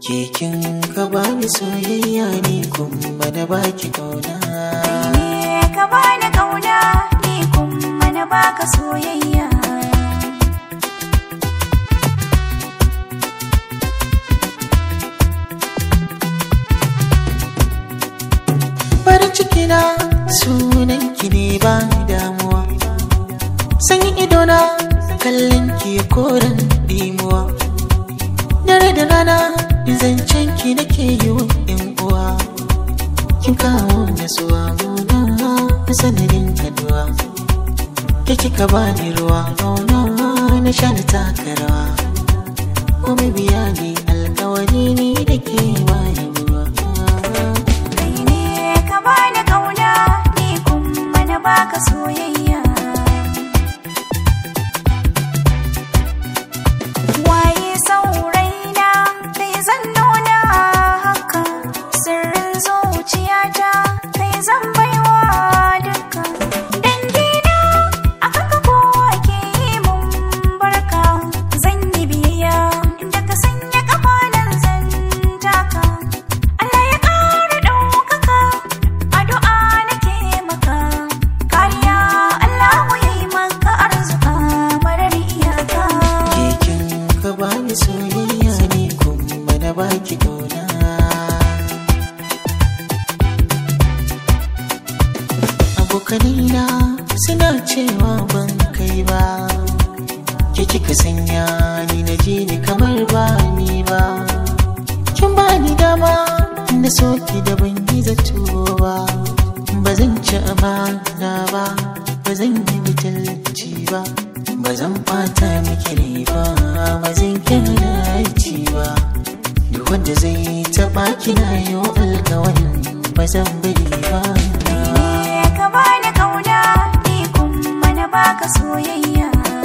Kekin ka bani soyayya ne kuma na baki kauna. Ne ka bani kauna ni kuma na baka soyayya. Farin cikina sunanki ne ba damuwa, sanyin idona kallon ki ya koren dimuwa. Dare da rana zancen ki nake yi wa yan uwa, kin kawo nasuwa muna na sanadin kaduwa. Ke kika bani ruwa nono na sha na taka rawa, kuma biya ne alkawari ne da ke bani ruwa. Kai ne ka bani kauna ni kuma na baka soyayya. Waye sauraina kai zan nuna haka, sirrin zuciyata kai zan baiwa duka. Dangina aka ka kowa ke yi mun barka, zan yi biyayya inda ka sanya kafa nan zan taka. Allah ya ƙara ɗaukaka, addu'a nake maka, kariya Allahu ya yi maka arzuka marar iyaka. Kekin ka bani soyayya ne kuma na baki kauna. Abokanina suna cewa ban kai ba, ke kika sanya ni na ji ni kamar ba ni ba. Kin bani dama na soki da ban yi zato ba, ba zan ci amana ba, ba zan yi mutunci ba, ba zan ɓata miki rai ba, ba zan kira ci ba. Duk wanda zai taɓa kina yau alkawarin ba zan bari ba. Ne ka bani kauna ni kuma na baka soyayya.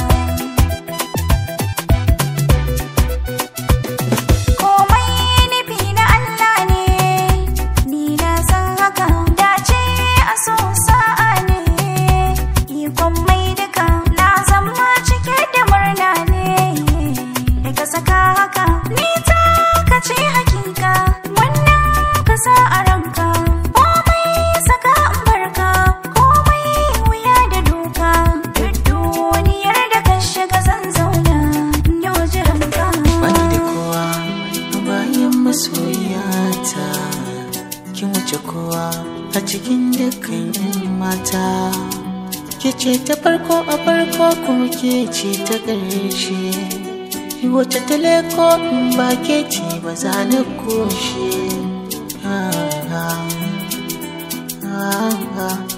Komai nufi na Allah ne, ni na san haka, dace a so sa'a ne. Ikon mai duka na zama cike da murna ne, da ka saka haka ni ta ka ce hakika, wannan ka sa a ranka. Komai saka in barka, komai wuya da duka, duk duniyar da ka shiga zan zauna in yau jiranka. Bani da kowa bayan masoyata, kin wuce kowa a cikin dukkan yan mata. Ke ce ta farko a farko kuma ke ce ta ƙarshe, wacce ta leko in ba ke ce ba za na koshe.